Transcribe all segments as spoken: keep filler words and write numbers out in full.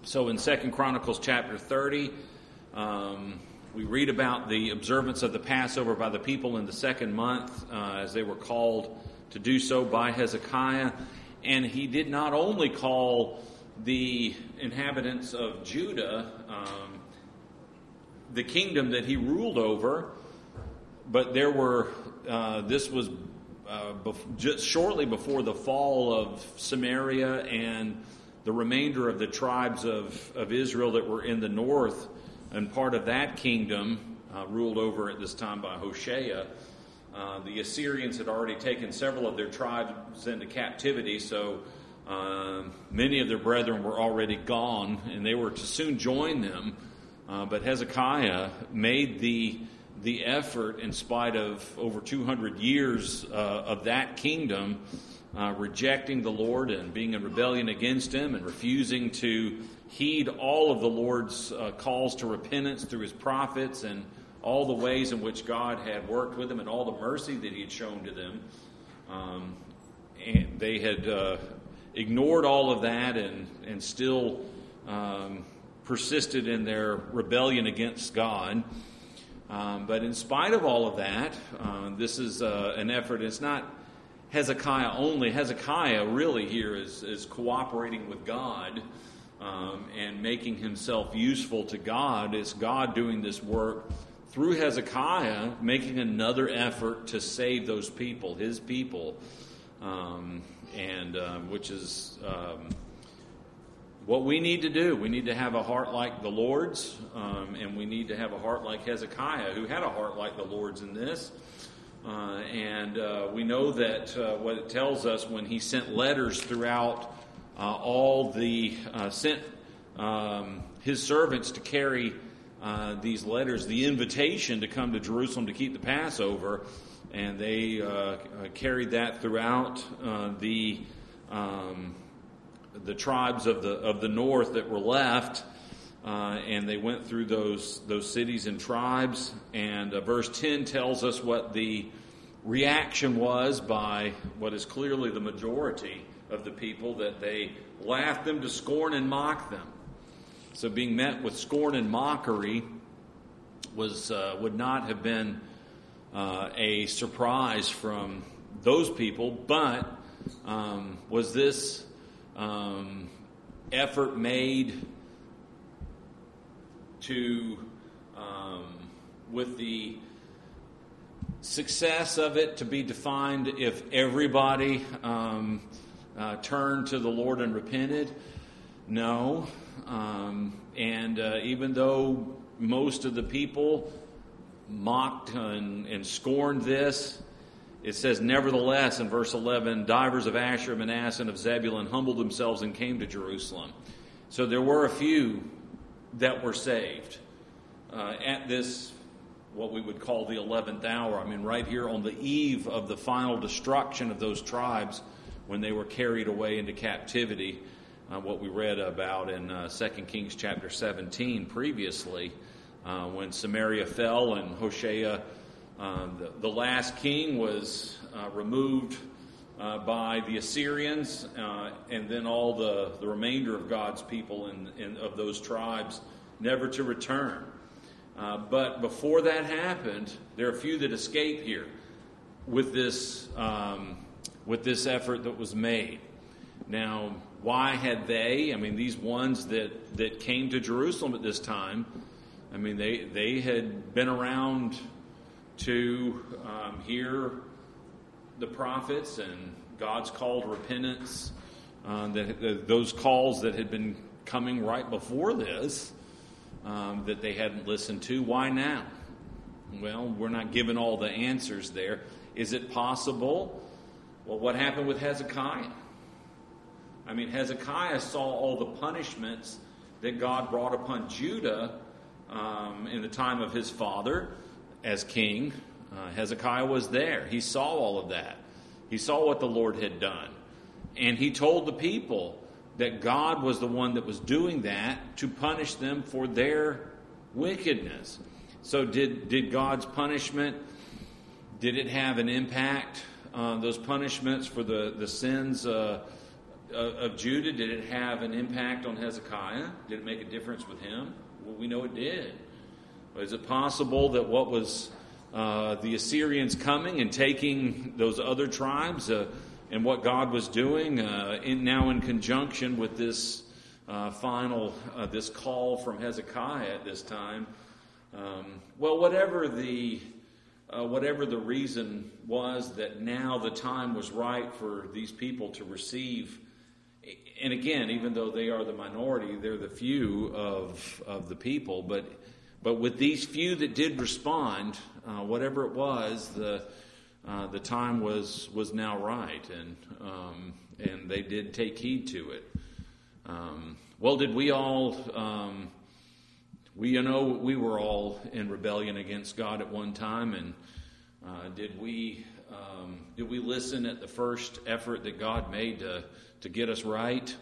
So in Second Chronicles chapter thirty, um, we read about the observance of the Passover by the people in the second month, uh, as they were called to do so by Hezekiah. And he did not only call the inhabitants of Judah, um, the kingdom that he ruled over, but there were, uh, this was uh, bef- just shortly before the fall of Samaria and the remainder of the tribes of, of Israel that were in the north, and part of that kingdom uh, ruled over at this time by Hoshea. Uh, the Assyrians had already taken several of their tribes into captivity, so uh, many of their brethren were already gone, and they were to soon join them. Uh, but Hezekiah made the the effort, in spite of over two hundred years uh, of that kingdom Uh, rejecting the Lord and being in rebellion against Him and refusing to heed all of the Lord's uh, calls to repentance through His prophets and all the ways in which God had worked with them and all the mercy that He had shown to them. Um, and they had uh, ignored all of that and, and still um, persisted in their rebellion against God. Um, but in spite of all of that, uh, this is uh, an effort. It's not Hezekiah only. Hezekiah really here is, is cooperating with God um, and making himself useful to God. It's God doing this work through Hezekiah, making another effort to save those people, his people, um, and uh, which is um, what we need to do. We need to have a heart like the Lord's, um, and we need to have a heart like Hezekiah, who had a heart like the Lord's in this. Uh, and uh, we know that uh, what it tells us when he sent letters throughout uh, all the, uh, sent um, his servants to carry uh, these letters, the invitation to come to Jerusalem to keep the Passover, and they uh, carried that throughout uh, the um, the tribes of the of the north that were left. Uh, and they went through those those cities and tribes. And uh, verse ten tells us what the reaction was by what is clearly the majority of the people, that they laughed them to scorn and mocked them. So being met with scorn and mockery was uh, would not have been uh, a surprise from those people, but um, was this um, effort made to, um, with the success of it to be defined if everybody um, uh, turned to the Lord and repented? No. Um, and uh, even though most of the people mocked and, and scorned this, it says, nevertheless, in verse eleven, divers of Asher, Manasseh, and of Zebulun humbled themselves and came to Jerusalem. So there were a few that were saved uh, at this, what we would call the eleventh hour. I mean, right here on the eve of the final destruction of those tribes when they were carried away into captivity, uh, what we read about in uh, Second Kings chapter seventeen previously, uh, when Samaria fell and Hoshea, uh, the, the last king, was uh, removed Uh, by the Assyrians, uh, and then all the, the remainder of God's people in, in, of those tribes never to return. Uh, but before that happened, there are a few that escape here with this um, with this effort that was made. Now, why had they? I mean, these ones that, that came to Jerusalem at this time, I mean, they they had been around to um, hear the prophets and God's call to repentance, uh, that, that those calls that had been coming right before this, um, that they hadn't listened to. Why now? Well, we're not given all the answers there. Is it possible? Well, what happened with Hezekiah? I mean, Hezekiah saw all the punishments that God brought upon Judah um, in the time of his father as king. Uh, Hezekiah was there. He saw all of that. He saw what the Lord had done. And he told the people that God was the one that was doing that to punish them for their wickedness. So did, did God's punishment, did it have an impact, uh, those punishments for the, the sins uh, of Judah, did it have an impact on Hezekiah? Did it make a difference with him? Well, we know it did. Is it possible that what was uh, the Assyrians coming and taking those other tribes uh, and what God was doing uh, in, now in conjunction with this uh, final, uh, this call from Hezekiah at this time? Um, well, whatever the uh, whatever the reason was that now the time was right for these people to receive. And again, even though they are the minority, they're the few of of the people. But but with these few that did respond, uh, whatever it was, the uh, the time was was now right, and um, and they did take heed to it. Um, well, did we all? Um, we you know we were all in rebellion against God at one time, and uh, did we um, did we listen at the first effort that God made to to get us right?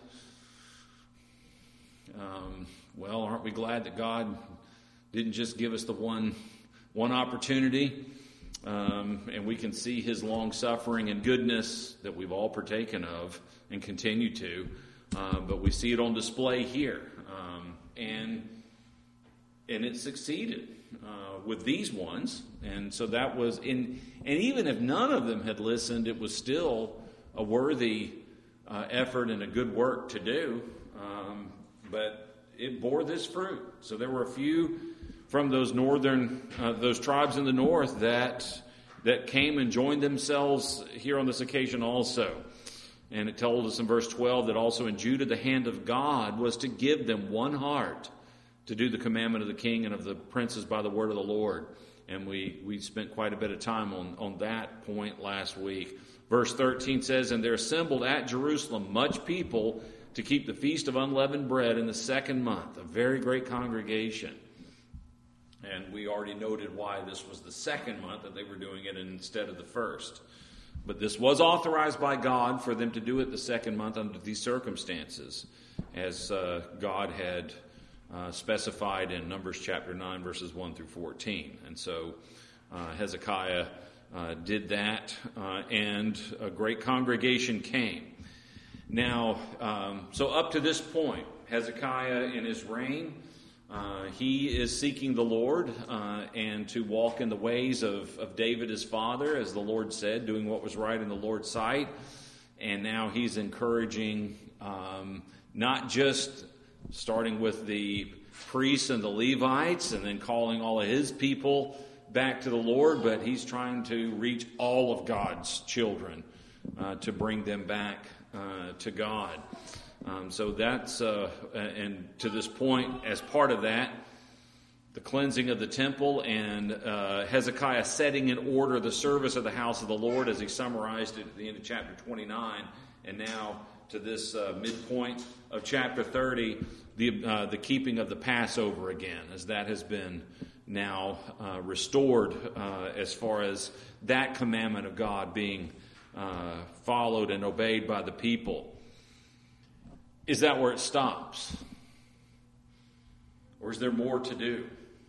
Um, well, aren't we glad that God didn't just give us the one one opportunity, um, and we can see His long suffering and goodness that we've all partaken of and continue to, uh, but we see it on display here, um, and and it succeeded uh, with these ones, and so that was in. And even if none of them had listened, it was still a worthy uh, effort and a good work to do. Um, but it bore this fruit. So there were a few from those northern, uh, those tribes in the north that that came and joined themselves here on this occasion also. And it told us in verse twelve that also in Judah the hand of God was to give them one heart to do the commandment of the king and of the princes by the word of the Lord. And we, we spent quite a bit of time on, on that point last week. Verse thirteen says, and there assembled at Jerusalem much people to keep the feast of unleavened bread in the second month, a very great congregation. And we already noted why this was the second month that they were doing it instead of the first. But this was authorized by God for them to do it the second month under these circumstances, as uh, God had uh, specified in Numbers chapter nine, verses one through fourteen. And so uh, Hezekiah uh, did that, uh, and a great congregation came. Now, um, so up to this point, Hezekiah in his reign, uh, he is seeking the Lord uh, and to walk in the ways of, of David his father, as the Lord said, doing what was right in the Lord's sight. And now he's encouraging um, not just starting with the priests and the Levites and then calling all of his people back to the Lord, but he's trying to reach all of God's children uh, to bring them back Uh, to God. Um, so that's, uh, and to this point, as part of that, the cleansing of the temple and uh, Hezekiah setting in order the service of the house of the Lord, as he summarized it at the end of chapter twenty-nine, and now to this uh, midpoint of chapter thirty, the uh, the keeping of the Passover again, as that has been now uh, restored uh, as far as that commandment of God being Uh, followed and obeyed by the people. Is that where it stops? Or is there more to do?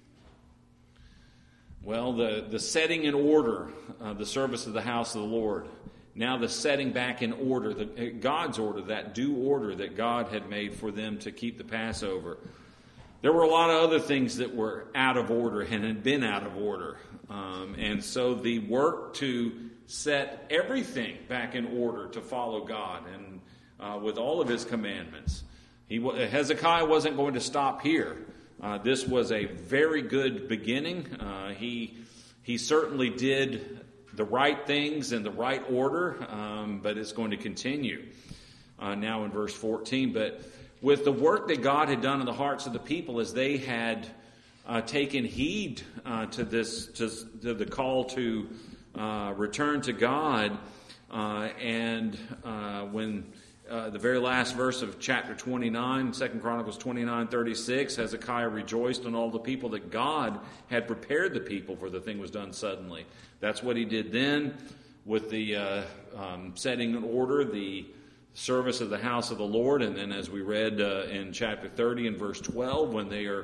Well, the, the setting in order, uh, the service of the house of the Lord, now the setting back in order, the, God's order, that due order that God had made for them to keep the Passover. There were a lot of other things that were out of order and had been out of order. Um, and so the work to set everything back in order to follow God and uh, with all of His commandments. He Hezekiah wasn't going to stop here. Uh, this was a very good beginning. Uh, he he certainly did the right things in the right order, um, but it's going to continue uh, now in verse fourteen. But with the work that God had done in the hearts of the people, as they had uh, taken heed uh, to this to, to the call to Uh, return to God, uh, and uh, when uh, the very last verse of chapter twenty-nine, Second Chronicles twenty-nine thirty-six, Hezekiah rejoiced in all the people that God had prepared the people, for the thing was done suddenly. That's what he did then with the uh, um, setting in order the service of the house of the Lord, and then as we read uh, in chapter thirty and verse twelve, when they are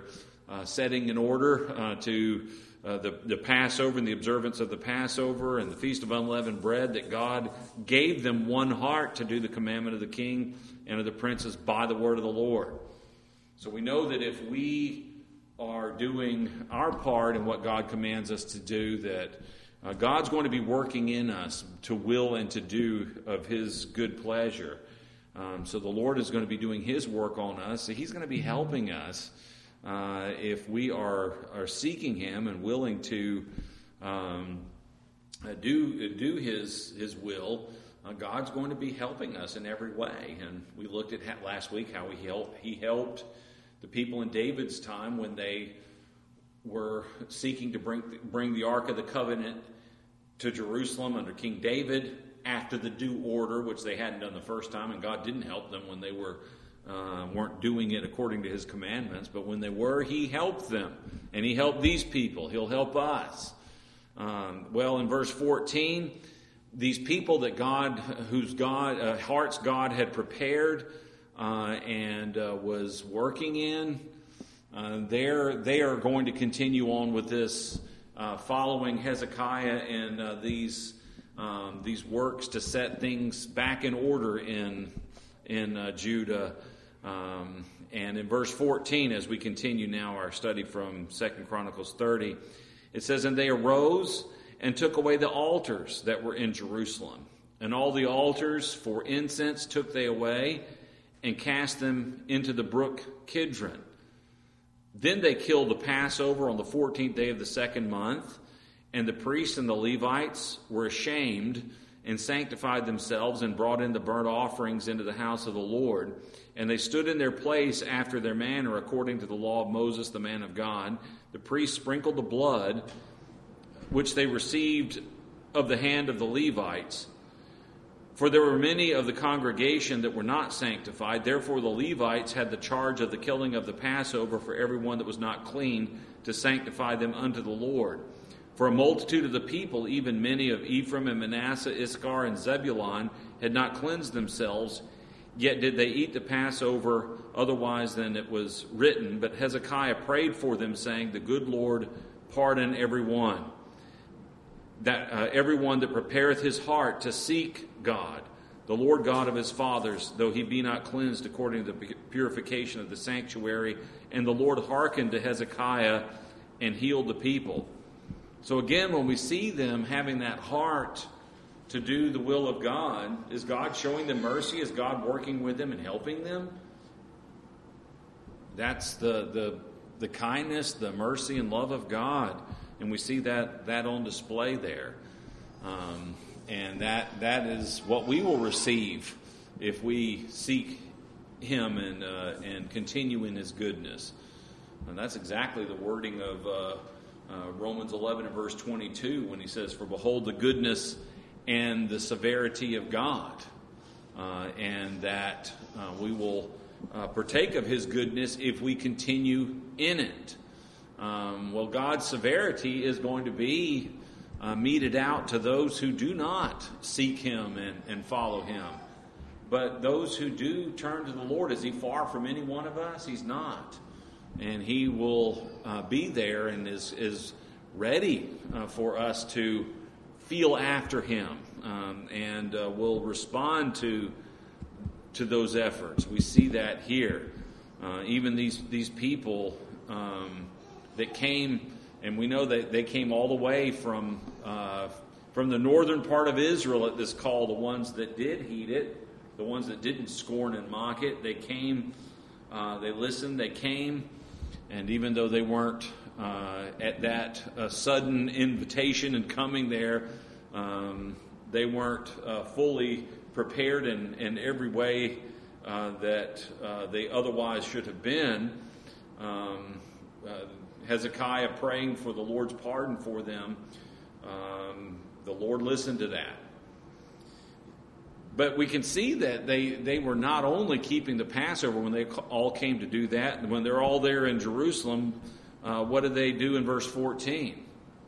uh, setting in order uh, to uh, the, the Passover and the observance of the Passover and the Feast of Unleavened Bread, that God gave them one heart to do the commandment of the king and of the princes by the word of the Lord. So we know that if we are doing our part in what God commands us to do, that uh, God's going to be working in us to will and to do of His good pleasure. Um, so the Lord is going to be doing His work on us. So He's going to be helping us uh, if we are, are seeking Him and willing to um, uh, do do His His will. Uh, God's going to be helping us in every way. And we looked at ha- last week how He helped, He helped the people in David's time when they were seeking to bring bring the Ark of the Covenant to Jerusalem under King David after the due order, which they hadn't done the first time, and God didn't help them when they were uh, weren't doing it according to His commandments. But when they were, He helped them, and He helped these people. He'll help us. Um, well, in verse fourteen, these people that God, whose God uh, hearts God had prepared uh, and uh, was working in, uh, they're they are going to continue on with this, uh, following Hezekiah and uh, these. Um, these works to set things back in order in in uh, Judah. Um, and in verse fourteen, as we continue now our study from Second Chronicles thirty, it says, "And they arose and took away the altars that were in Jerusalem. And all the altars for incense took they away and cast them into the brook Kidron. Then they killed the Passover on the fourteenth day of the second month. And the priests and the Levites were ashamed and sanctified themselves and brought in the burnt offerings into the house of the Lord. And they stood in their place after their manner according to the law of Moses, the man of God. The priests sprinkled the blood which they received of the hand of the Levites. For there were many of the congregation that were not sanctified. Therefore the Levites had the charge of the killing of the Passover for everyone that was not clean, to sanctify them unto the Lord. For a multitude of the people, even many of Ephraim and Manasseh, Issachar and Zebulun, had not cleansed themselves, yet did they eat the Passover otherwise than it was written. But Hezekiah prayed for them, saying, The good Lord pardon every one, that uh, everyone that prepareth his heart to seek God, the Lord God of his fathers, though he be not cleansed according to the purification of the sanctuary. And the Lord hearkened to Hezekiah and healed the people." So again, when we see them having that heart to do the will of God, is God showing them mercy? Is God working with them and helping them? That's the the, the kindness, the mercy, and love of God. And we see that, that on display there. Um, and that that is what we will receive if we seek Him and, uh, and continue in His goodness. And that's exactly the wording of Uh, Uh, Romans eleven and verse twenty-two, when he says, "For behold the goodness and the severity of God," uh, and that uh, we will uh, partake of His goodness if we continue in it. Um, well, God's severity is going to be uh, meted out to those who do not seek Him and, and follow Him. But those who do turn to the Lord, is He far from any one of us? He's not. And He will uh, be there and is is ready uh, for us to feel after Him, um, and uh, will respond to to those efforts. We see that here. Uh, even these these people um, that came, and we know that they came all the way from uh, from the northern part of Israel at this call. The ones that did heed it, the ones that didn't scorn and mock it, they came. Uh, they listened. They came. And even though they weren't uh, at that uh, sudden invitation and coming there, um, they weren't uh, fully prepared in, in every way uh, that uh, they otherwise should have been. Um, uh, Hezekiah praying for the Lord's pardon for them, um, the Lord listened to that. But we can see that they, they were not only keeping the Passover when they all came to do that. When they're all there in Jerusalem, uh, what did they do in verse fourteen?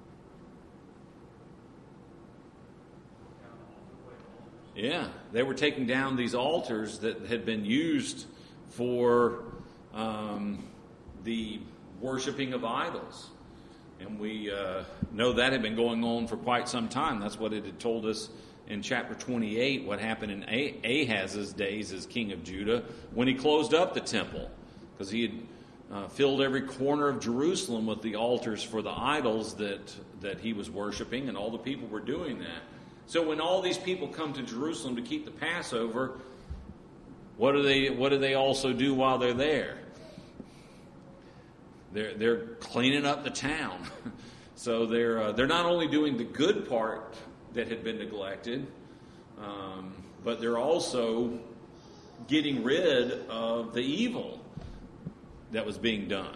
Yeah, they were taking down these altars that had been used for um, the worshiping of idols. And we uh, know that had been going on for quite some time. That's what it had told us in chapter twenty-eight, what happened in Ahaz's days as king of Judah when he closed up the temple, because he had uh, filled every corner of Jerusalem with the altars for the idols that, that he was worshiping, and all the people were doing that. So when all these people come to Jerusalem to keep the Passover, what do they what do they also do while they're there? They're they're cleaning up the town. So they're uh, they're not only doing the good part that had been neglected, um, but they're also getting rid of the evil that was being done.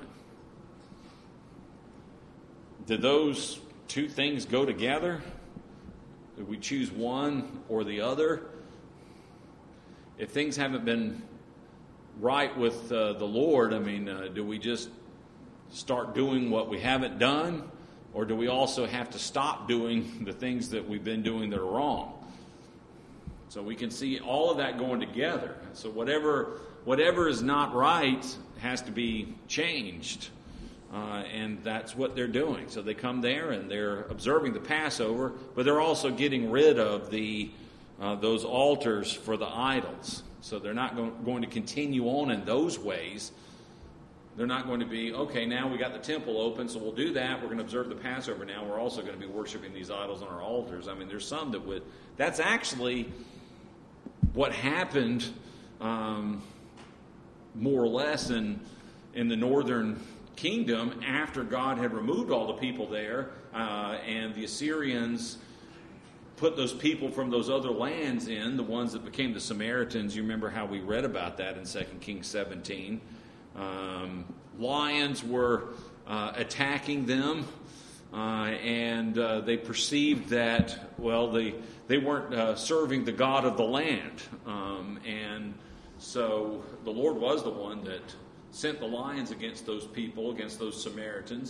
Did those two things go together? Did we choose one or the other? If things haven't been right with uh, the Lord, I mean, uh, do we just start doing what we haven't done? Or do we also have to stop doing the things that we've been doing that are wrong? So we can see all of that going together. So whatever whatever is not right has to be changed. Uh, and that's what they're doing. So they come there and they're observing the Passover, but they're also getting rid of the uh, those altars for the idols. So they're not go- going to continue on in those ways. They're not going to be, okay, now we got the temple open, so we'll do that. We're going to observe the Passover now. We're also going to be worshiping these idols on our altars. I mean, there's some that would... That's actually what happened um, more or less in, in the northern kingdom after God had removed all the people there, uh, and the Assyrians put those people from those other lands in, the ones that became the Samaritans. You remember how we read about that in Second Kings seventeen. Um, lions were uh, attacking them, uh, and uh, they perceived that, well, they they weren't uh, serving the God of the land. Um, and so the Lord was the one that sent the lions against those people, against those Samaritans.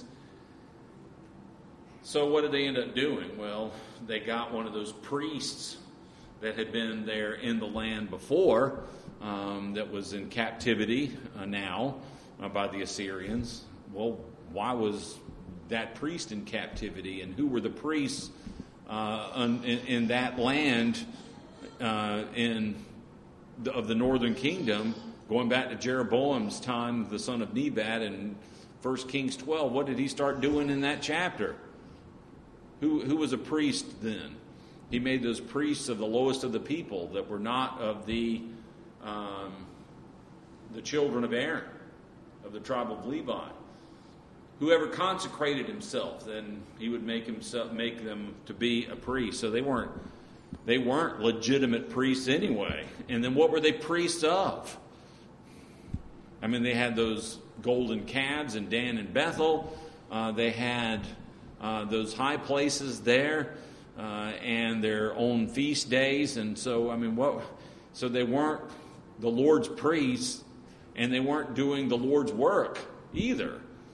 So what did they end up doing? Well, they got one of those priests that had been there in the land before, Um, that was in captivity uh, now uh, by the Assyrians. Well, why was that priest in captivity, and who were the priests uh, in, in that land uh, in the, of the northern kingdom, going back to Jeroboam's time, the son of Nebat, in First Kings twelve? What did he start doing in that chapter? Who who was a priest then? He made those priests of the lowest of the people that were not of the Um, the children of Aaron, of the tribe of Levi. Whoever consecrated himself, then he would make himself make them to be a priest. So they weren't they weren't legitimate priests anyway. And then what were they priests of? I mean, they had those golden calves in Dan and Bethel. Uh, they had uh, those high places there, uh, and their own feast days. And so, I mean, what? So they weren't the Lord's priests, and they weren't doing the Lord's work either.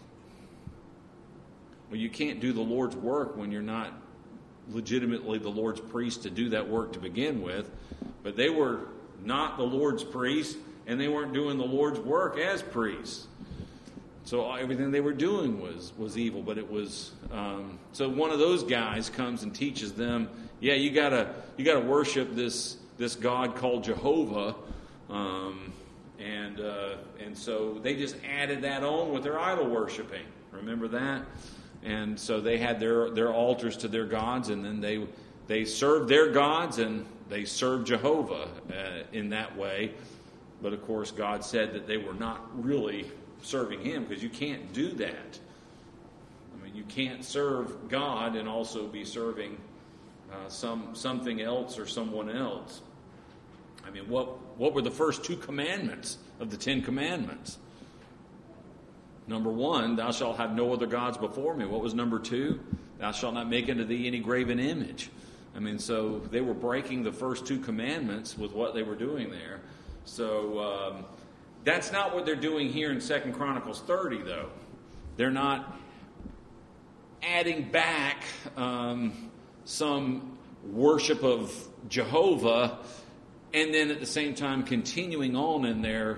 Well, you can't do the Lord's work when you're not legitimately the Lord's priest to do that work to begin with. But they were not the Lord's priests, and they weren't doing the Lord's work as priests. So everything they were doing was was evil. But it was um, so one of those guys comes and teaches them, yeah, you gotta you gotta worship this this God called Jehovah. Um, and uh, and so they just added that on with their idol worshiping. Remember that? And so they had their, their altars to their gods, and then they they served their gods, and they served Jehovah uh, in that way. But of course, God said that they were not really serving Him, because you can't do that. I mean, you can't serve God and also be serving uh, some something else or someone else. I mean, what what were the first two commandments of the Ten Commandments? Number one, thou shalt have no other gods before me. What was number two? Thou shalt not make unto thee any graven image. I mean, so they were breaking the first two commandments with what they were doing there. So um, that's not what they're doing here in Second Chronicles thirty, though. They're not adding back um, some worship of Jehovah and then at the same time continuing on in their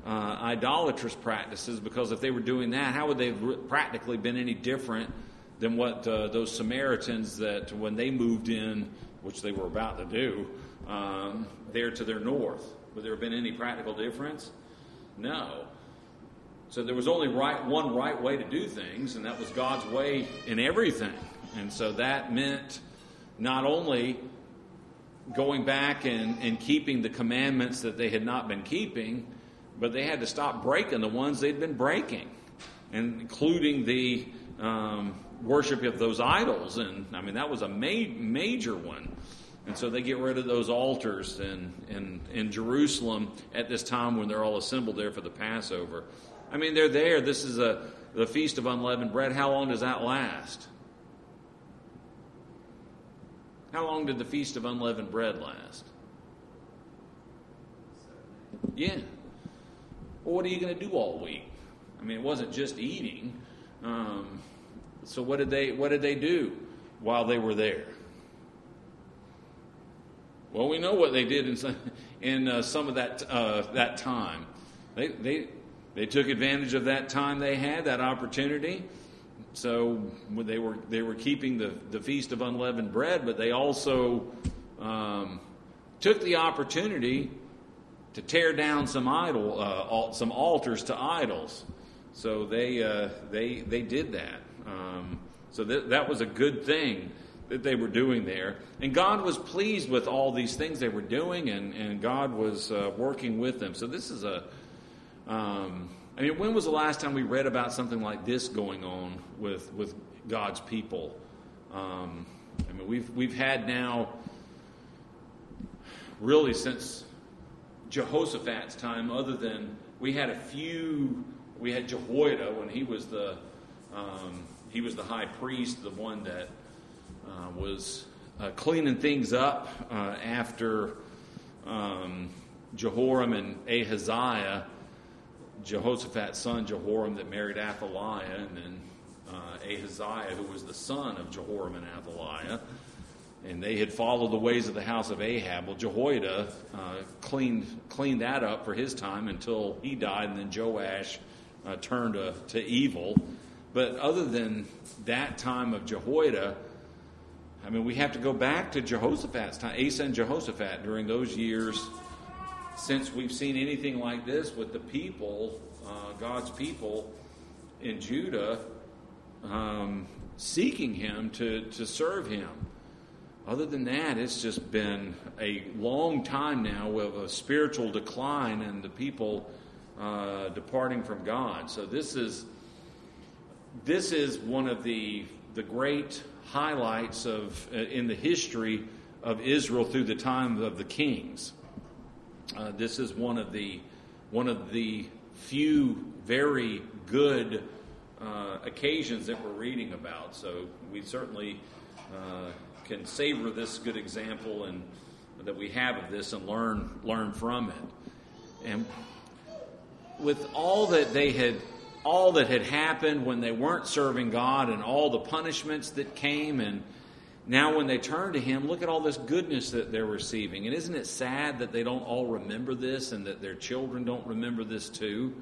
uh, idolatrous practices, because if they were doing that, how would they have practically been any different than what uh, those Samaritans that when they moved in, which they were about to do, um, there to their north? Would there have been any practical difference? No. So there was only right one right way to do things, and that was God's way in everything. And so that meant not only going back and, and keeping the commandments that they had not been keeping, but they had to stop breaking the ones they'd been breaking, and including the um, worship of those idols. And I mean, that was a ma- major one. And so they get rid of those altars in, in, in Jerusalem at this time when they're all assembled there for the Passover. I mean, they're there. This is a the Feast of Unleavened Bread. How long does that last? How long did the Feast of Unleavened Bread last? Yeah. Well, what are you going to do all week? I mean, it wasn't just eating. Um, so what did they what did they do while they were there? Well, we know what they did in some, in uh, some of that uh, that time. They they they took advantage of that time they had, that opportunity. So when they were they were keeping the, the Feast of Unleavened Bread, but they also um, took the opportunity to tear down some idol uh, some altars to idols. So they uh, they they did that. Um, so that that was a good thing that they were doing there, and God was pleased with all these things they were doing, and and God was uh, working with them. So this is a. Um, I mean, when was the last time we read about something like this going on with with God's people? Um, I mean, we've we've had now really since Jehoshaphat's time. Other than we had a few, we had Jehoiada when he was the um, he was the high priest, the one that uh, was uh, cleaning things up uh, after um, Jehoram and Ahaziah. Jehoshaphat's son Jehoram that married Athaliah, and then uh, Ahaziah, who was the son of Jehoram and Athaliah, and they had followed the ways of the house of Ahab. Well, Jehoiada uh, cleaned cleaned that up for his time until he died, and then Joash uh, turned to, to evil. But other than that time of Jehoiada, I mean, we have to go back to Jehoshaphat's time, Asa and Jehoshaphat during those years. Since we've seen anything like this with the people, uh, God's people in Judah, um, seeking Him to, to serve Him. Other than that, it's just been a long time now with a spiritual decline and the people uh, departing from God. So this is this is one of the the great highlights of uh, in the history of Israel through the time of the kings. Uh, this is one of the one of the few very good uh, occasions that we're reading about. So we certainly uh, can savor this good example and that we have of this and learn learn from it. And with all that they had, all that had happened when they weren't serving God, and all the punishments that came, and now when they turn to Him, look at all this goodness that they're receiving. And isn't it sad that they don't all remember this, and that their children don't remember this too?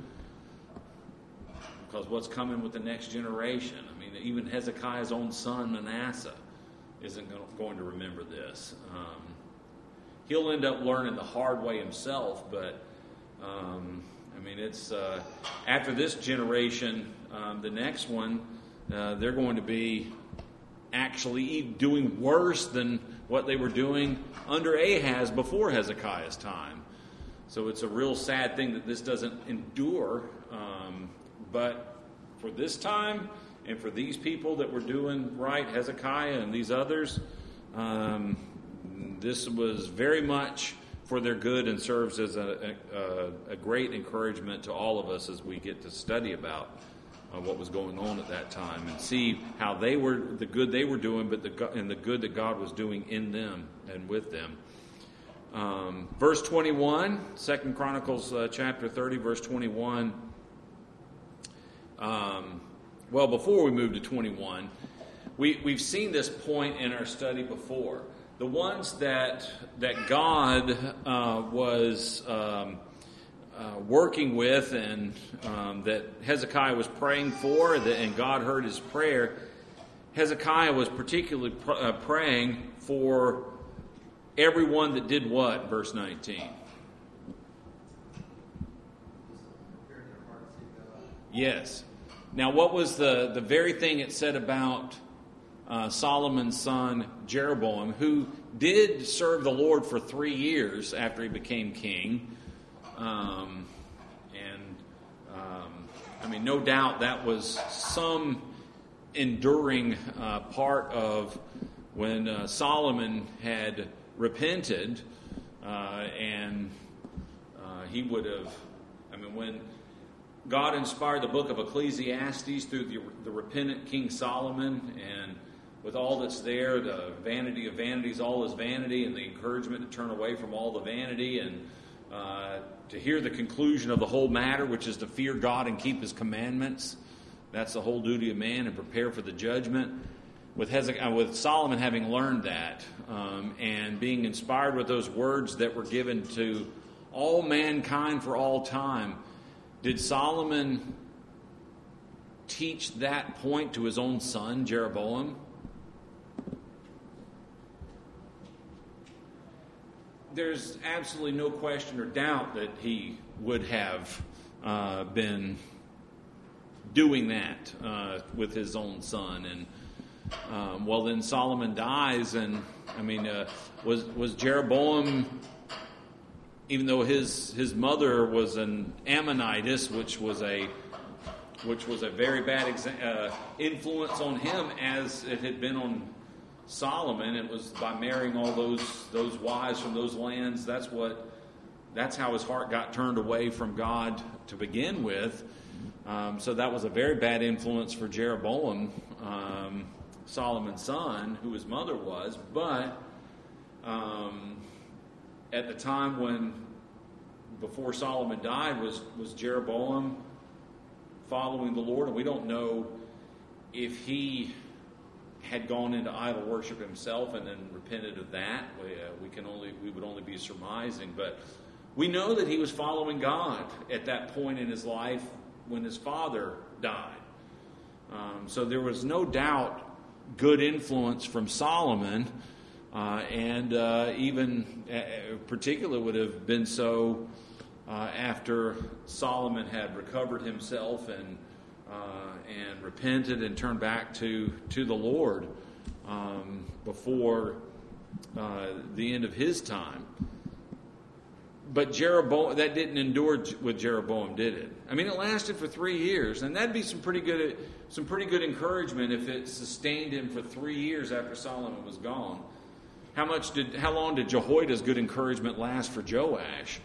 Because what's coming with the next generation? I mean, even Hezekiah's own son, Manasseh, isn't going to remember this. Um, he'll end up learning the hard way himself, but um, I mean, it's uh, after this generation, um, the next one, uh, they're going to be actually doing worse than what they were doing under Ahaz before Hezekiah's time. So it's a real sad thing that this doesn't endure. Um, but for this time and for these people that were doing right, Hezekiah and these others, um, this was very much for their good and serves as a, a, a great encouragement to all of us as we get to study about Uh, what was going on at that time and see how they were, the good they were doing, but the and the good that God was doing in them and with them. Um, verse twenty-one, Second Chronicles uh, chapter thirty, verse twenty-one. Um, well, before we move to twenty-one, we we've seen this point in our study before. The ones that that God uh, was. Um, uh, working with and um, that Hezekiah was praying for, that, and God heard his prayer, Hezekiah was particularly pr- uh, praying for everyone that did what? Verse nineteen. Yes. Now, what was the, the very thing it said about uh, Solomon's son Jeroboam, who did serve the Lord for three years after he became king? Um, and, um, I mean, no doubt that was some enduring uh, part of when uh, Solomon had repented, uh, and uh, he would have, I mean, when God inspired the book of Ecclesiastes through the, the repentant King Solomon, and with all that's there, the vanity of vanities, all is vanity, and the encouragement to turn away from all the vanity, and uh, to hear the conclusion of the whole matter, which is to fear God and keep His commandments. That's the whole duty of man, and prepare for the judgment. With Hezekiah, with Solomon having learned that, um, and being inspired with those words that were given to all mankind for all time, did Solomon teach that point to his own son, Jeroboam? There's absolutely no question or doubt that he would have uh, been doing that uh, with his own son. And um, well, then Solomon dies, and I mean, uh, was was Jeroboam, even though his his mother was an Ammonitess, which was a which was a very bad exa- uh, influence on him, as it had been on Solomon. It was by marrying all those those wives from those lands. That's what that's how his heart got turned away from God to begin with. Um, so that was a very bad influence for Jeroboam, um, Solomon's son, who his mother was. But um, at the time when, before Solomon died, was, was Jeroboam following the Lord? And we don't know if he had gone into idol worship himself and then repented of that. We, uh, we can only we would only be surmising, but we know that he was following God at that point in his life when his father died. Um, so there was no doubt good influence from Solomon, uh, and uh, even uh, particularly would have been so uh, after Solomon had recovered himself and uh, and repented and turned back to to the Lord um, before uh, the end of his time. But Jeroboam, that didn't endure with Jeroboam, did it? I mean, it lasted for three years, and that'd be some pretty good, some pretty good encouragement if it sustained him for three years after Solomon was gone. How much did, how long did Jehoiada's good encouragement last for Joash?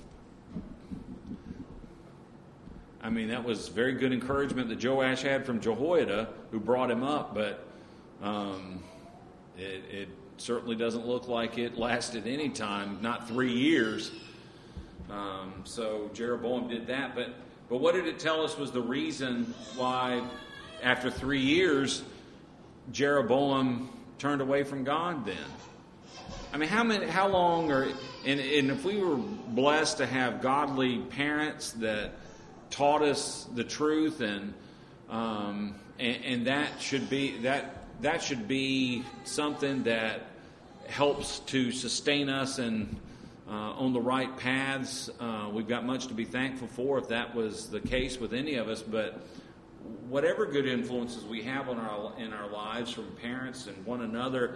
I mean, that was very good encouragement that Joash had from Jehoiada, who brought him up, but um, it, it certainly doesn't look like it lasted any time, not three years. Um, so Jeroboam did that, but but what did it tell us was the reason why, after three years, Jeroboam turned away from God? Then, I mean, how many, how long, or and, and if we were blessed to have godly parents that taught us the truth, and um, and, and that should be that that should be something that helps to sustain us and uh, on the right paths. Uh, we've got much to be thankful for if that was the case with any of us. But whatever good influences we have on our in our lives from parents and one another,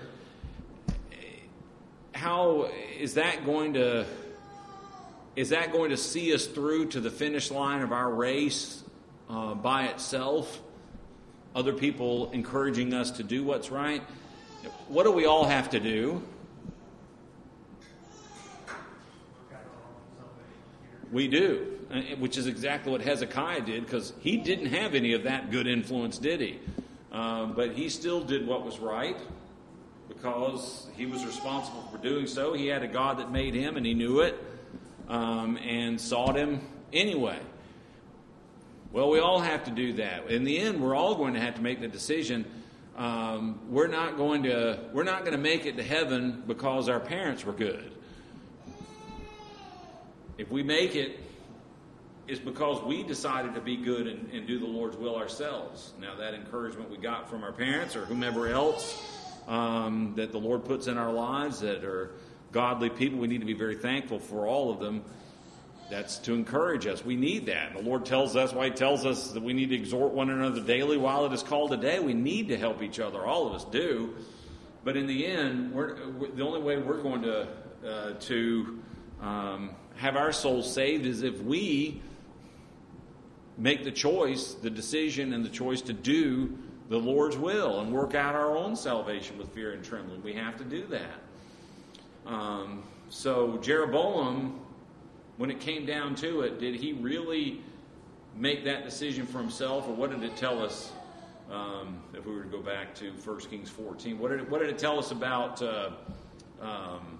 how is that going to is that going to see us through to the finish line of our race uh, by itself? Other people encouraging us to do what's right. What do we all have to do? We do, which is exactly what Hezekiah did, because he didn't have any of that good influence, did he? Um, but he still did what was right because he was responsible for doing so. He had a God that made him, and he knew it, um, and sought him anyway. Well, we all have to do that. In the end, we're all going to have to make the decision. Um, we're not going to we're not going to make it to heaven because our parents were good. If we make it is because we decided to be good and, and do the Lord's will ourselves. Now, that encouragement we got from our parents or whomever else um, that the Lord puts in our lives that are godly people, we need to be very thankful for all of them. That's to encourage us. We need that. The Lord tells us, why He tells us that we need to exhort one another daily while it is called today. We need to help each other. All of us do. But in the end, we're, we're, the only way we're going to uh, to um, have our souls saved is if we make the choice, the decision and the choice to do the Lord's will and work out our own salvation with fear and trembling. We have to do that. Um, so Jeroboam, when it came down to it, did he really make that decision for himself, or what did it tell us? Um, if we were to go back to First Kings fourteen, what did it, what did it tell us about uh, um,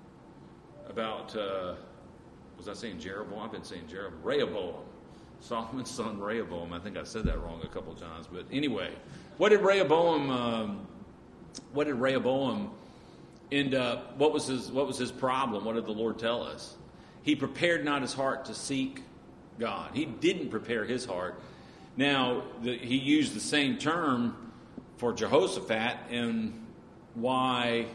about uh, was I saying Jeroboam? I've been saying Jeroboam. Rehoboam, Solomon's son Rehoboam. I think I said that wrong a couple of times, but anyway, what did Rehoboam? Um, what did Rehoboam end up? What was his What was his problem? What did the Lord tell us? He prepared not his heart to seek God. He didn't prepare his heart. Now, the, he used the same term for Jehoshaphat and why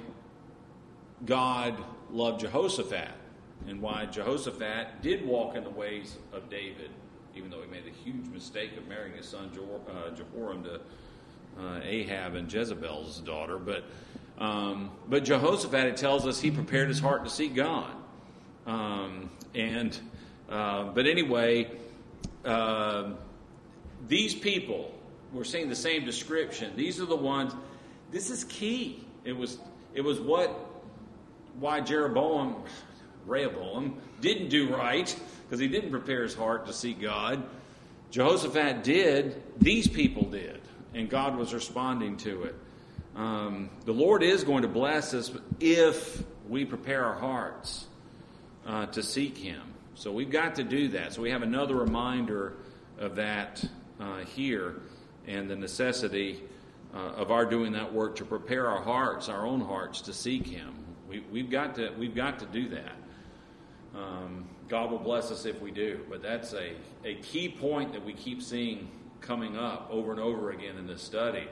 God loved Jehoshaphat and why Jehoshaphat did walk in the ways of David, even though he made a huge mistake of marrying his son Jehoram to uh, Ahab and Jezebel's daughter. But, um, but Jehoshaphat, it tells us he prepared his heart to seek God. Um, and uh, but anyway, uh, these people, we're seeing the same description. These are the ones. This is key. It was it was what why Jeroboam, Rehoboam didn't do right, because he didn't prepare his heart to seek God. Jehoshaphat did. These people did, and God was responding to it. Um, the Lord is going to bless us if we prepare our hearts Uh, to seek Him. So we've got to do that. So we have another reminder of that uh, here, and the necessity uh, of our doing that work to prepare our hearts, our own hearts, to seek Him. We, we've got to we've got to do that. Um, God will bless us if we do. But that's a, a key point that we keep seeing coming up over and over again in this study.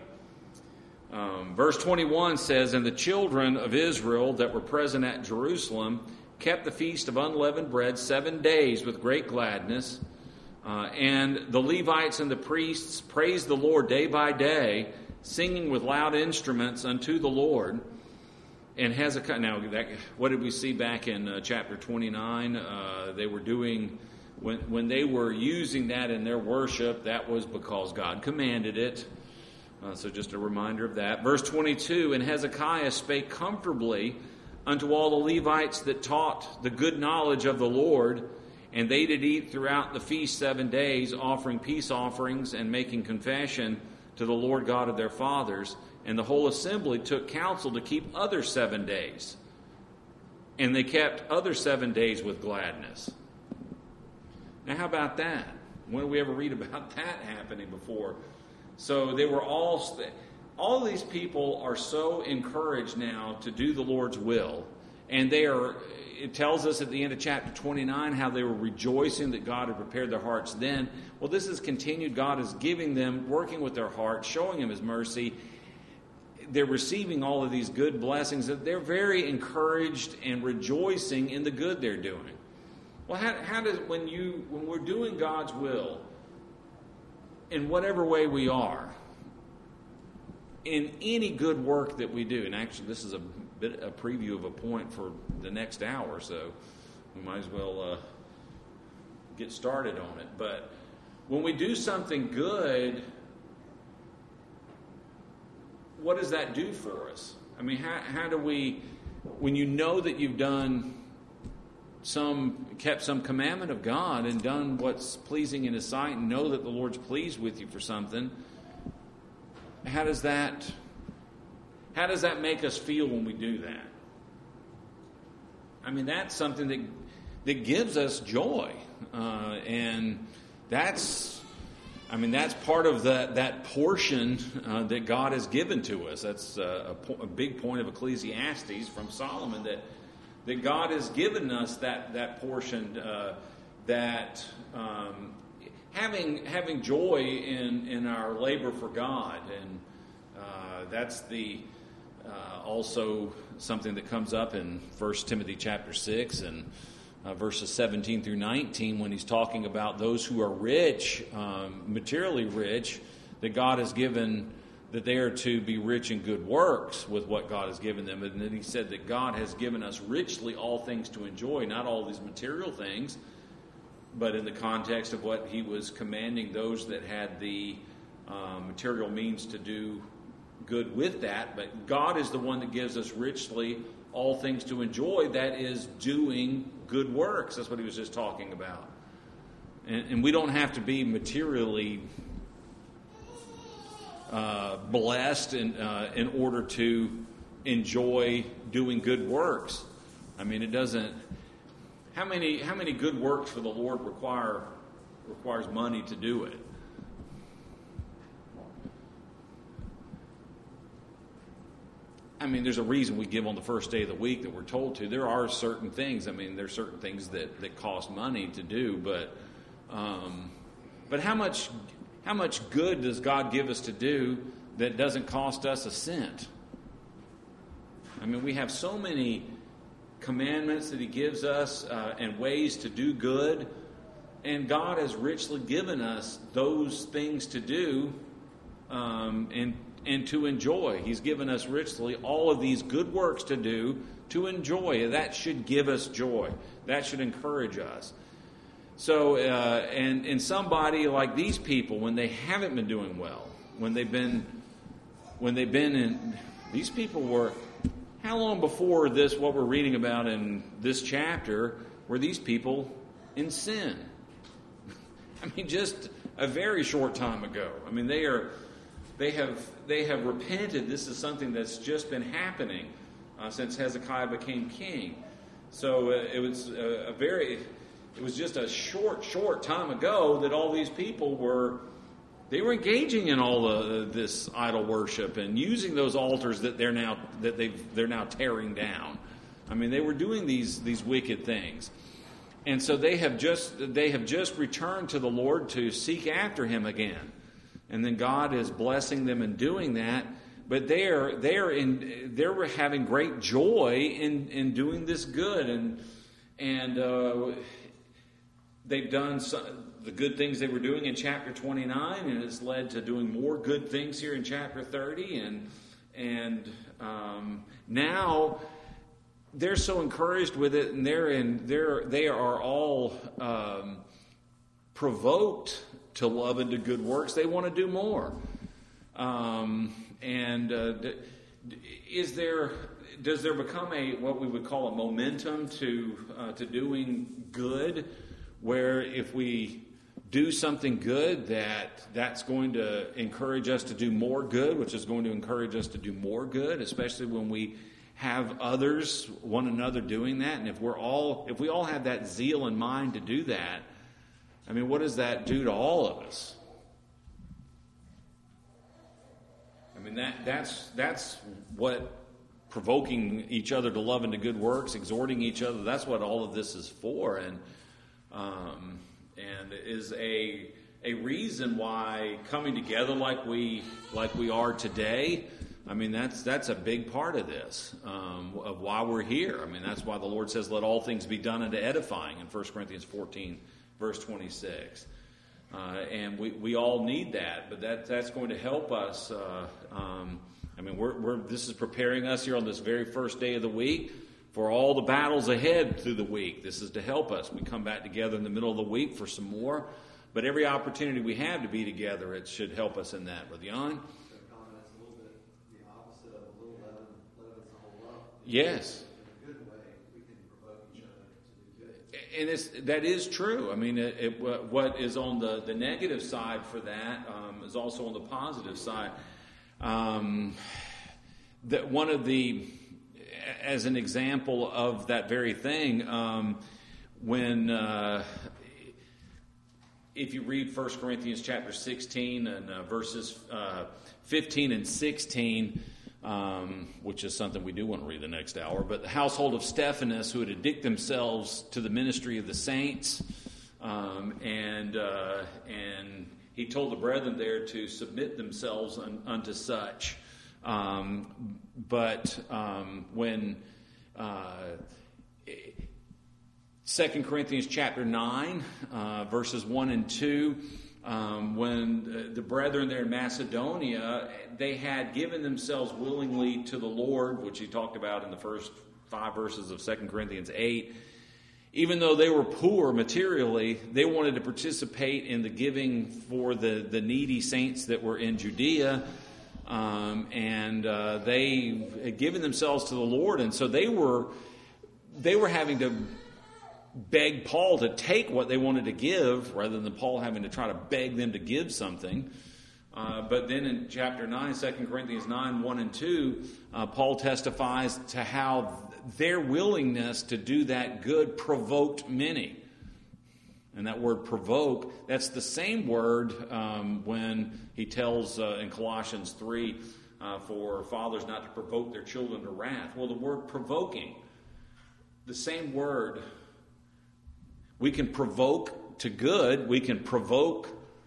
Um, verse twenty-one says, "And the children of Israel that were present at Jerusalem kept the feast of unleavened bread seven days with great gladness. Uh, and the Levites and the priests praised the Lord day by day, singing with loud instruments unto the Lord." And Hezekiah, now, that, what did we see back in uh, chapter twenty-nine? Uh, they were doing, when, when they were using that in their worship, that was because God commanded it. Uh, so just a reminder of that. Verse twenty-two, "And Hezekiah spake comfortably unto all the Levites that taught the good knowledge of the Lord, and they did eat throughout the feast seven days, offering peace offerings and making confession to the Lord God of their fathers. And the whole assembly took counsel to keep other seven days. And they kept other seven days with gladness." Now, how about that? When do we ever read about that happening before? So they were all... St- All these people are so encouraged now to do the Lord's will. And they are, it tells us at the end of chapter twenty-nine how they were rejoicing that God had prepared their hearts then. Well, this has continued. God is giving them, working with their hearts, showing them His mercy. They're receiving all of these good blessings. They're very encouraged and rejoicing in the good they're doing. Well, how, how does, when you, when we're doing God's will, in whatever way we are, in any good work that we do, and actually this is a bit a preview of a point for the next hour, so we might as well uh, get started on it. But when we do something good, what does that do for us? I mean, how, how do we, when you know that you've done some, kept some commandment of God and done what's pleasing in His sight, and know that the Lord's pleased with you for something, How does that how does that make us feel when we do that? I mean, that's something that that gives us joy, uh, and that's I mean that's part of that that portion uh, that God has given to us. That's a, a, a big point of Ecclesiastes from Solomon, that that God has given us that that portion uh, that um, having having joy in, in our labor for God, and uh, that's the uh, also something that comes up in First Timothy chapter six and uh, verses seventeen through nineteen, when he's talking about those who are rich, um, materially rich, that God has given, that they are to be rich in good works with what God has given them. And then he said that God has given us richly all things to enjoy, not all these material things, but in the context of what he was commanding those that had the uh, material means to do good with that. But God is the one that gives us richly all things to enjoy, that is doing good works. That's what he was just talking about. And, and we don't have to be materially uh, blessed in, uh, in order to enjoy doing good works. I mean, it doesn't... How many how many good works for the Lord require requires money to do it? I mean, there's a reason we give on the first day of the week that we're told to. There are certain things. I mean, there's certain things that, that cost money to do, but um, but how much how much good does God give us to do that doesn't cost us a cent? I mean, we have so many commandments that he gives us uh, and ways to do good, and God has richly given us those things to do um, and and to enjoy. He's given us richly all of these good works to do, to enjoy. That should give us joy. That should encourage us. So, uh, and and somebody like these people, when they haven't been doing well, when they've been when they've been in, these people were. How long before this, what we're reading about in this chapter, were these people in sin? I mean, just a very short time ago. I mean, they are, they have, they have repented. This is something that's just been happening uh, since Hezekiah became king. So uh, it was a, a very, it was just a short, short time ago that all these people were. They were engaging in all the, this idol worship and using those altars that they're now that they they're now tearing down. I mean, they were doing these these wicked things, and so they have just they have just returned to the Lord to seek after Him again, and then God is blessing them in doing that. But they're they're in they're having great joy in in doing this good, and and uh, they've done some, the good things they were doing in chapter twenty-nine, and it's led to doing more good things here in chapter thirty, and and um, now they're so encouraged with it, and they're in they're they are all um, provoked to love and to good works. They want to do more, um, and uh, is there does there become a what we would call a momentum to uh, to doing good, where if we do something good, that that's going to encourage us to do more good, which is going to encourage us to do more good, especially when we have others, one another doing that. And if we're all, if we all have that zeal in mind to do that, I mean, what does that do to all of us? I mean, that that's that's what provoking each other to love and to good works, exhorting each other, that's what all of this is for. And um And is a a reason why coming together like we like we are today. I mean, that's that's a big part of this, um, of why we're here. I mean, that's why the Lord says, "Let all things be done unto edifying" in First Corinthians fourteen, verse twenty-six. Uh, and we, we all need that, but that that's going to help us. Uh, um, I mean, we're we're this is preparing us here on this very first day of the week for all the battles ahead through the week. This is to help us. We come back together in the middle of the week for some more. But every opportunity we have to be together, it should help us in that. Brother Jan? Yes. In a good way, we can provoke each other to do good. And it's, that is true. I mean, it, it, what is on the, the negative side for that um, is also on the positive side. Um, that one of the... As an example of that very thing, um, when uh, if you read First Corinthians chapter sixteen and uh, verses uh, fifteen and sixteen, um, which is something we do want to read the next hour, but the household of Stephanas, who had addicted themselves to the ministry of the saints, Um, and uh, and he told the brethren there to submit themselves un, unto such. Um, but um, when uh, Second Corinthians chapter nine, uh, verses one and two, um, when the brethren there in Macedonia, they had given themselves willingly to the Lord, which he talked about in the first five verses of Second Corinthians eight. Even though they were poor materially, they wanted to participate in the giving for the, the needy saints that were in Judea. Um, and uh, they had given themselves to the Lord. And so they were they were having to beg Paul to take what they wanted to give, rather than Paul having to try to beg them to give something. Uh, but then in chapter nine, Second Corinthians nine, one and two, uh, Paul testifies to how their willingness to do that good provoked many. And that word provoke, that's the same word um, when he tells uh, in Colossians three uh, for fathers not to provoke their children to wrath. Well, the word provoking, the same word, we can provoke to good, we can provoke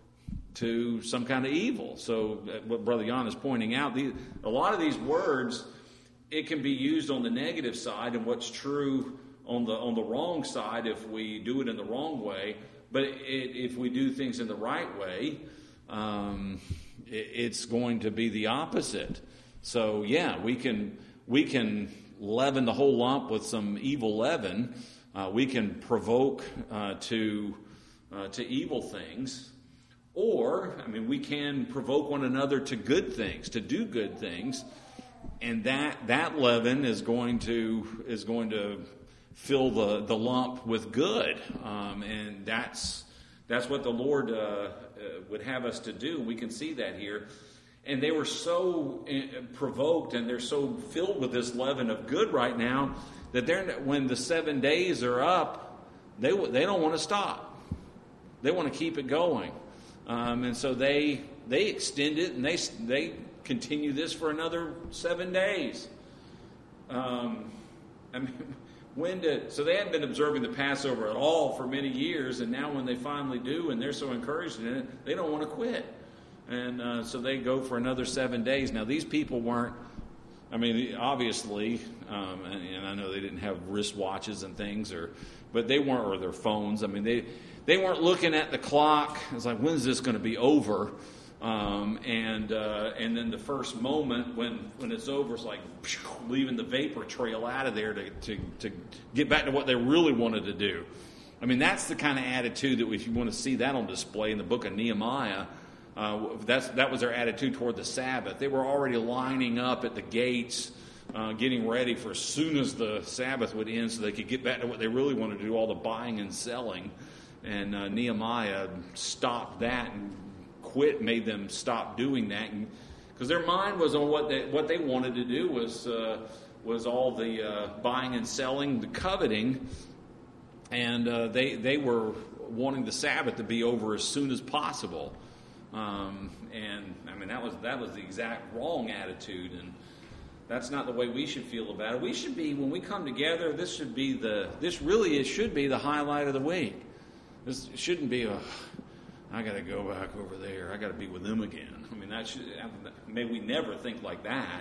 to some kind of evil. So what Brother Jan is pointing out, the, a lot of these words, it can be used on the negative side, and what's true on the on the wrong side if we do it in the wrong way. But it, if we do things in the right way, um, it, it's going to be the opposite. So yeah, we can we can leaven the whole lump with some evil leaven. Uh, we can provoke uh, to uh, to evil things. Or, I mean, we can provoke one another to good things, to do good things, and that that leaven is going to is going to fill the, the lump with good, um, and that's that's what the Lord uh, uh, would have us to do. We can see that here, and they were so uh, provoked, and they're so filled with this leaven of good right now that they're when the seven days are up, they they don't want to stop. They want to keep it going. Um, and so they they extend it, and they they continue this for another seven days. Um, I mean, when did so they hadn't been observing the Passover at all for many years, and now when they finally do, and they're so encouraged in it, they don't want to quit, and uh, so they go for another seven days. Now these people weren't. I mean, obviously, um, and, and I know they didn't have wristwatches and things, or but they weren't, or their phones. I mean, they. They weren't looking at the clock. It's like, when's this going to be over? Um, and uh, and then the first moment when, when it's over, it's like leaving the vapor trail out of there to, to, to get back to what they really wanted to do. I mean, that's the kind of attitude that if you want to see that on display in the book of Nehemiah, uh, that's that was their attitude toward the Sabbath. They were already lining up at the gates, uh, getting ready for as soon as the Sabbath would end so they could get back to what they really wanted to do, all the buying and selling. And uh, Nehemiah stopped that and quit, made them stop doing that, because their mind was on what they what they wanted to do was uh, was all the uh, buying and selling, the coveting, and uh, they they were wanting the Sabbath to be over as soon as possible. Um, and I mean that was that was the exact wrong attitude, and that's not the way we should feel about it. We should be, when we come together, this should be the this really it should be the highlight of the week. This shouldn't be a, I got to go back over there. I got to be with them again. I mean, that should, may we never think like that.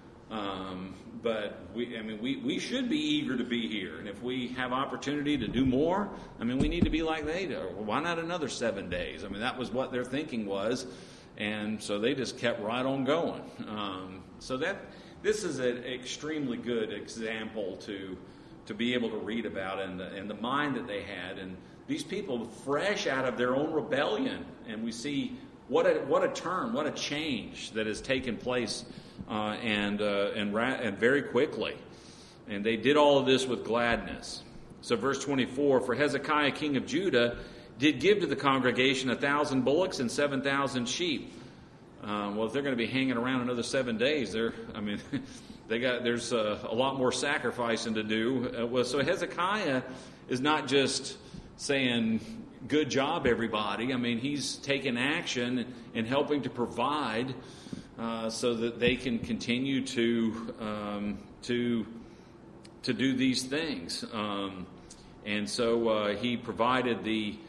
Um, but we, I mean, we, we should be eager to be here. And if we have opportunity to do more, I mean, we need to be like they do. Well, why not another seven days? I mean, that was what their thinking was. And so they just kept right on going. Um, so that, this is an extremely good example to, to be able to read about, and the, and the mind that they had. And these people fresh out of their own rebellion, and we see what a what a turn, what a change that has taken place, uh, and uh, and ra- and very quickly, and they did all of this with gladness. So, verse twenty-four: For Hezekiah, king of Judah, did give to the congregation a thousand bullocks and seven thousand sheep. Um, well, if they're going to be hanging around another seven days, they're I mean, they got there's a, a lot more sacrificing to do. Uh, well, so Hezekiah is not just saying, good job, everybody. I mean, he's taking action and helping to provide uh, so that they can continue to um, to to do these things. Um, and so uh, he provided the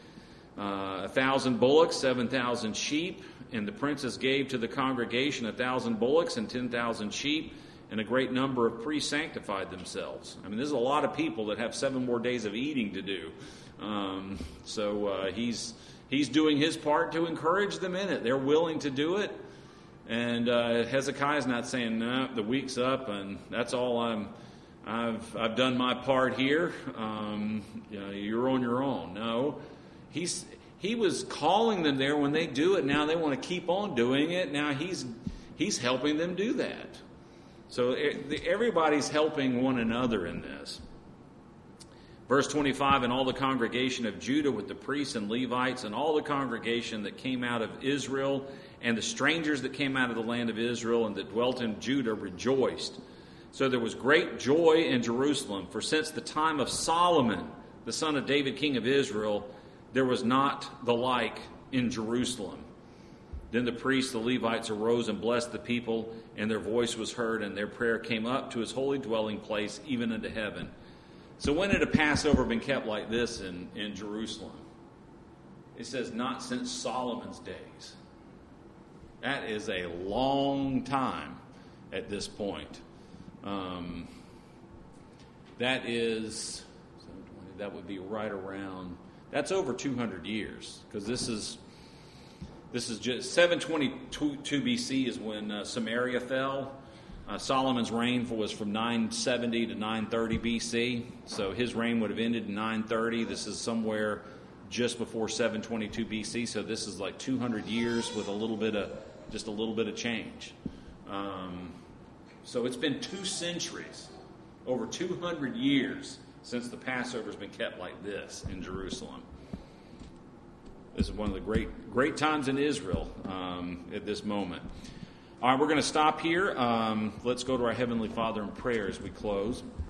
uh, a thousand bullocks, seven thousand sheep. And the princes gave to the congregation a thousand bullocks and ten thousand sheep, and a great number of priests sanctified themselves. I mean, there's a lot of people that have seven more days of eating to do. Um, so uh, he's he's doing his part to encourage them in it. They're willing to do it. And uh, Hezekiah's not saying, "No, the week's up, and that's all I'm. I've I've done my part here. Um, you know, you're on your own." No, he's he was calling them there when they do it. Now they want to keep on doing it. Now he's he's helping them do that. So everybody's helping one another in this. Verse twenty-five, and all the congregation of Judah with the priests and Levites and all the congregation that came out of Israel and the strangers that came out of the land of Israel and that dwelt in Judah rejoiced. So there was great joy in Jerusalem, for since the time of Solomon, the son of David, king of Israel, there was not the like in Jerusalem. Then the priests, the Levites, arose and blessed the people, and their voice was heard, and their prayer came up to his holy dwelling place, even unto heaven. So when had a Passover been kept like this in, in Jerusalem? It says, not since Solomon's days. That is a long time at this point. Um, that is, that would be right around, that's over two hundred years, because this is, this is just, seven twenty-two B C is when uh, Samaria fell. Uh, Solomon's reign was from nine seventy to nine thirty B C, so his reign would have ended in nine thirty. This is somewhere just before seven twenty-two B C, so this is like two hundred years with a little bit of, just a little bit of change. Um, so it's been two centuries, over two hundred years, since the Passover's been kept like this in Jerusalem. This is one of the great, great times in Israel um, at this moment. All right, we're going to stop here. Um, let's go to our Heavenly Father in prayer as we close.